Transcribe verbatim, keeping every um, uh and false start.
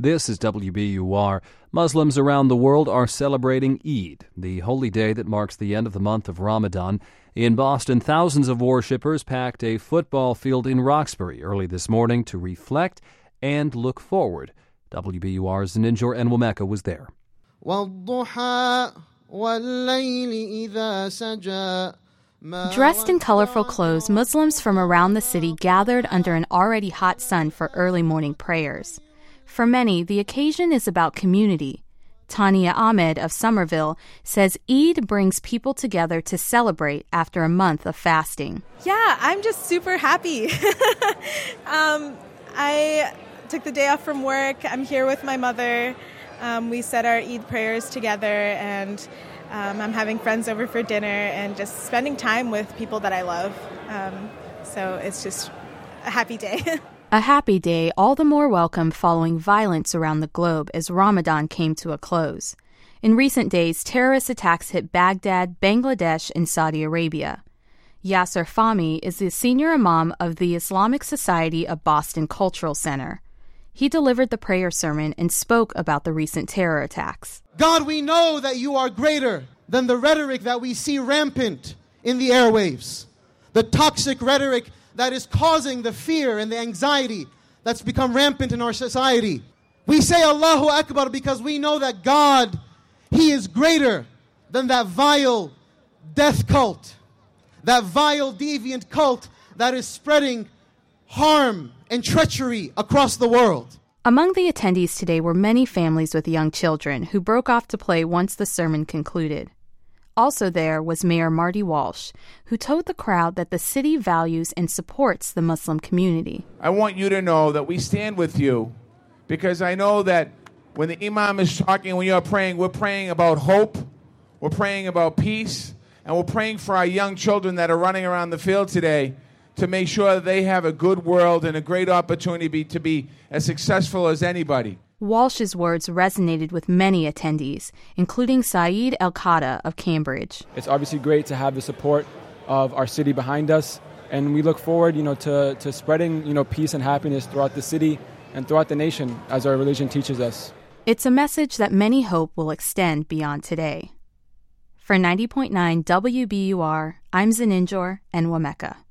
This is W B U R. Muslims around the world are celebrating Eid, the holy day that marks the end of the month of Ramadan. In Boston, thousands of worshippers packed a football field in Roxbury early this morning to reflect and look forward. W B U R's Ninjor and Wameka was there. Dressed in colorful clothes, Muslims from around the city gathered under an already hot sun for early morning prayers. For many, the occasion is about community. Tania Ahmed of Somerville says Eid brings people together to celebrate after a month of fasting. Yeah, I'm just super happy. um, I took the day off from work. I'm here with my mother. Um, we said our Eid prayers together, and um, I'm having friends over for dinner and just spending time with people that I love. Um, so it's just a happy day. A happy day, all the more welcome following violence around the globe as Ramadan came to a close. In recent days, terrorist attacks hit Baghdad, Bangladesh, and Saudi Arabia. Yasser Fahmy is the senior imam of the Islamic Society of Boston Cultural Center. He delivered the prayer sermon and spoke about the recent terror attacks. God, we know that you are greater than the rhetoric that we see rampant in the airwaves, the toxic rhetoric that is causing the fear and the anxiety that's become rampant in our society. We say Allahu Akbar because we know that God, He is greater than that vile death cult, that vile deviant cult that is spreading harm and treachery across the world. Among the attendees today were many families with young children who broke off to play once the sermon concluded. Also there was Mayor Marty Walsh, who told the crowd that the city values and supports the Muslim community. I want you to know that we stand with you, because I know that when the imam is talking, when you're praying, we're praying about hope, we're praying about peace, and we're praying for our young children that are running around the field today to make sure that they have a good world and a great opportunity to be as successful as anybody. Walsh's words resonated with many attendees, including Saeed El-Khada of Cambridge. It's obviously great to have the support of our city behind us, and we look forward, you know, to, to spreading, you know, peace and happiness throughout the city and throughout the nation, as our religion teaches us. It's a message that many hope will extend beyond today. For ninety point nine W B U R, I'm Zaninjor and Wameka.